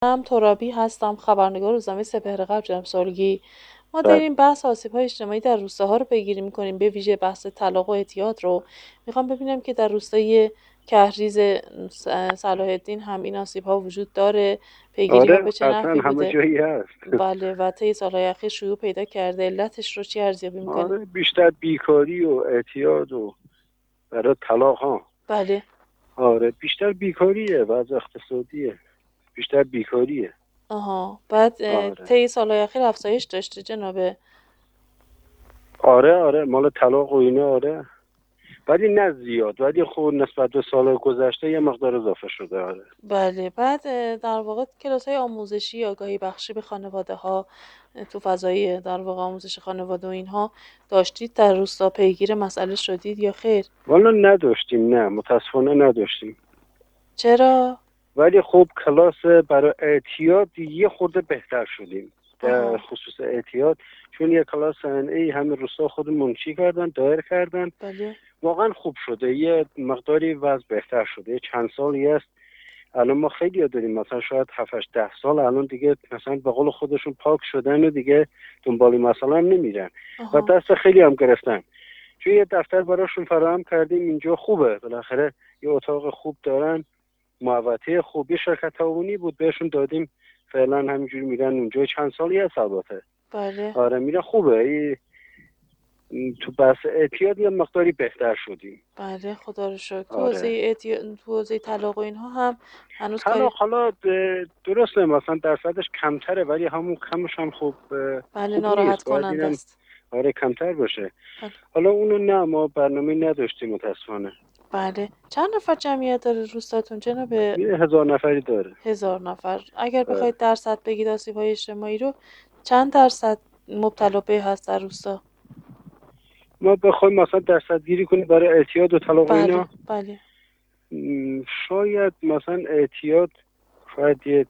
من ترابی هستم، خبرنگار روزنامه سپهر قلب جناب سالگی. ما بله. داریم بحث آسیب‌های اجتماعی در روستاها رو پیگیری می‌کنیم، به ویژه بحث طلاق و اعتیاد رو. میخوام ببینم که در روستای کهریز صلاح الدین هم این آسیب‌ها وجود داره، پیگیری‌ها آره به چه قطعا نحوی همه بوده؟ جایی هست. بله، و طی سال‌های اخیر شیوع پیدا کرده، علتش رو چی ارزیابی می‌کنید؟ آره بیشتر بیکاری و اعتیاد و برای طلاق ها. بله. آره بیشتر بیکاریه، وضع اقتصادیه، بیشتر بیکاریه. آها، بعد آره طی سال‌های اخیر افزایش داشته جناب. آره مال طلاق و اینا. آره ولی نه زیاد، ولی خب نسبت به سال گذشته یه مقدار اضافه شده. آره بله، بعد در واقع کلاس‌های آموزشی، آگاهی بخشی به خانواده‌ها تو فضای در واقع آموزش خانواده و اینها داشتید در روستا، پیگیر مسئله شدید یا خیر؟ والا نداشتیم، نه متاسفانه نداشتیم. چرا؟ ولی خب کلاس برای اعتیاد یه خورده بهتر شدیم در آها. خصوص اعتیاد، چون یه کلاس NA همه روستا خودمون چی کردن، دایر کردن. بله. واقعا خوب شده، یه مقداری وضع بهتر شده. چند سالی است الان ما خیلی داریم، مثلا شاید 7-10 سال الان دیگه مثلا به قول خودشون پاک شدن و دیگه دنبال مثلا هم نمیرن و آها. دست خیلی هم گرفتن، چون یه دفتر براشون فراهم کردیم اینجا خوبه، بالاخره یه اتاق خوب دارن، محوطه خوب، یه شرکت تعاونی بود بهشون دادیم، فعلا همینجوری میرن اونجا. چند سالی هست البته. بله. آره میره خوبه. تو بحث اعتیاد یه مقداری بهتر شدیم. بله، خدا رو شکر. آره تو حوزه طلاق و اینها هم هنوز کاری. طلاق حالا درسته مثلا درصدش کمتره، ولی همون کمش هم بله، خوب ناراحت نیست، باید کننده اینم است. آره کمتر باشه. بله. حالا اونو نه، ما برنامه نداشتیم متاسفانه. بله، چند نفر جمعیت داره روستاتون جناب؟ یه 1000 نفری داره. 1000 نفر. اگر آره. بخواید درصد بگید آسیب‌های اجتماعی رو، چند درصد مبتلا به هست در روستا؟ ما بخوایم مثلا درصد گیری کنیم برای اعتیاد و طلاق و بله. اینا، بله. شاید مثلا اعتیاد شاید یه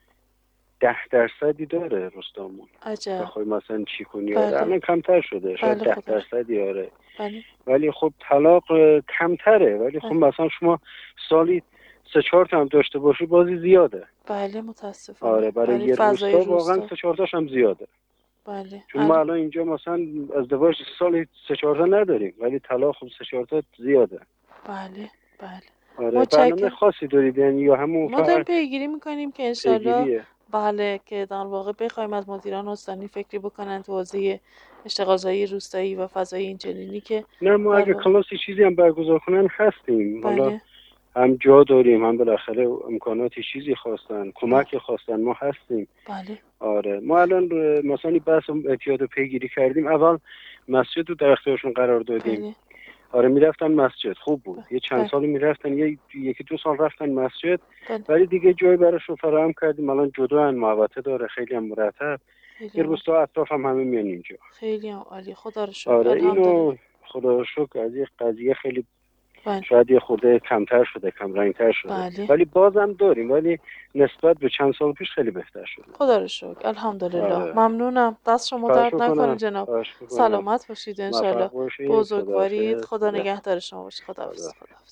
10% داره روستامون، عجب. بخوای مثلا چی کنی. آره بله. الان کمتر شده، شاید بله، ده خدا رو شکر. درصدی آره. بله. ولی خب طلاق کمتره، ولی خب بله. مثلا شما سالی 3-4 تا هم داشته باشی بازی زیاده. بله، متاسفانه آره برای برای یه فضای روستا واقعا روستا. 3-4 تاش هم زیاده، بله. چون ما الان اینجا مثلا ازدواج سالی 3-4 تا نداریم، ولی طلاق خب 3-4 تا زیاده. بله. بله. آره برنامه متشکرم. خاصی دارید یعنی یا همون ما داریم فقط پیگیری میکنیم که انشالله، پیگیریه؟ بله، که در واقع بخوایم از مدیران استانی فکری بکنن تو حوزه اشتغالزایی روستایی و فضای اینچنینی که نه ما در اگه واقع. کلاسی چیزی هم برگزار کنن هستیم، حالا بله. هم جا داریم، هم بالاخره امکاناتی چیزی خواستن، کمک خواستن، ما هستیم. بله. آره ما الان مثلا بحث اعتیاد رو پیگیری کردیم، اول مسجد رو در اختیارشون قرار دادیم. بله. آره میرفتن مسجد، خوب بود، یه چند بله. سالی میرفتن، یکی 2 سال رفتن مسجد، بله. ولی دیگه جای براشون فراهم کردیم، الان جدا محوطه داره، خیلی هم مرتب. خیلی یه هم روستا اطراف هم همه میان اینجا. خیلی هم عالی، خدا رو شکر، آره الحمدلله. اینو خدا رو شکر از یه قضیه خیلی بله. شاید یه خورده کمتر شده، کم رنگتر شده، بله، ولی بازم داریم، ولی نسبت به چند سال پیش خیلی بهتر شده. خدا رو شکر، الحمدلله. آره ممنونم، دست شما خواهش درد نکنه میکنم، جناب. خواهش میکنم. سلامت باشید موفق انشالله. باشید. بزرگوارید. خداحافظ. خدا نگهدار شما باشه. خداحافظ. خدا. خداحافظ.